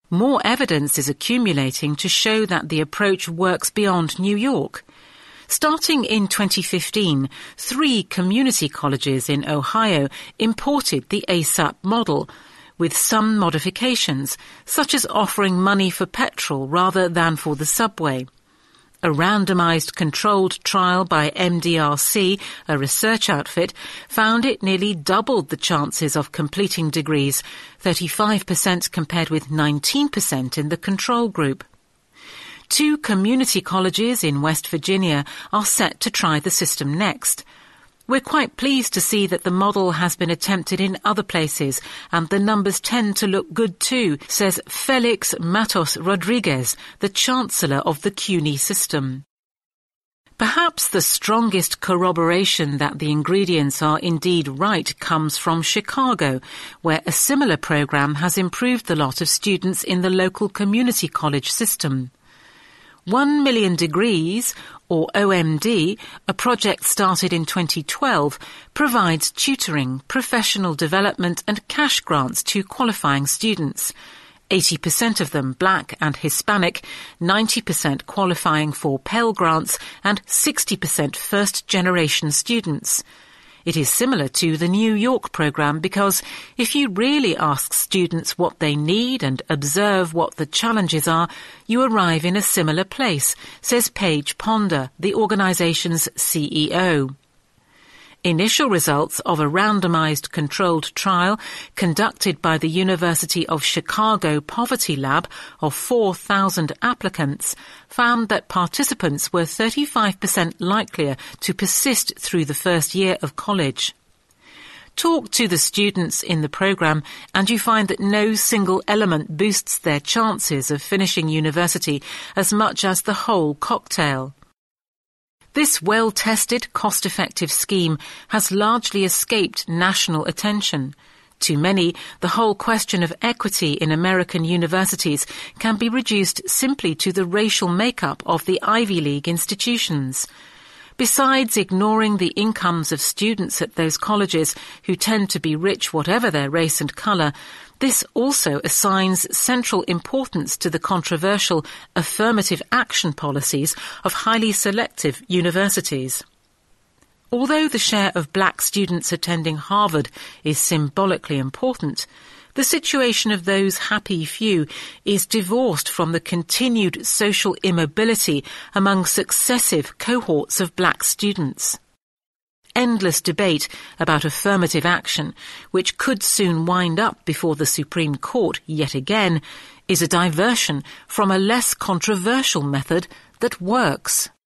More evidence is accumulating to show that the approach works beyond New York. Starting in 2015, 3 community colleges in Ohio imported the ASAP model, with some modifications, such as offering money for petrol rather than for the subway. A randomized controlled trial by MDRC, a research outfit, found it nearly doubled the chances of completing degrees, 35% compared with 19% in the control group. 2 community colleges in West Virginia are set to try the system next. We're quite pleased to see that the model has been attempted in other places, and the numbers tend to look good too, says Felix Matos Rodriguez, the Chancellor of the CUNY system. Perhaps the strongest corroboration that the ingredients are indeed right comes from Chicago, where a similar program has improved the lot of students in the local community college system. 1 Million Degrees, or OMD, a project started in 2012, provides tutoring, professional development and cash grants to qualifying students. 80% of them Black and Hispanic, 90% qualifying for Pell Grants and 60% first-generation students. It is similar to the New York program because if you really ask students what they need and observe what the challenges are, you arrive in a similar place, says Paige Ponder, the organization's CEO. Initial results of a randomized controlled trial conducted by the University of Chicago Poverty Lab of 4,000 applicants found that participants were 35% likelier to persist through the first year of college. Talk to the students in the program and you find that no single element boosts their chances of finishing university as much as the whole cocktail. This well-tested, cost-effective scheme has largely escaped national attention. To many, the whole question of equity in American universities can be reduced simply to the racial makeup of the Ivy League institutions. Besides ignoring the incomes of students at those colleges who tend to be rich whatever their race and colour, this also assigns central importance to the controversial affirmative action policies of highly selective universities. Although the share of Black students attending Harvard is symbolically important, the situation of those happy few is divorced from the continued social immobility among successive cohorts of Black students. Endless debate about affirmative action, which could soon wind up before the Supreme Court yet again, is a diversion from a less controversial method that works.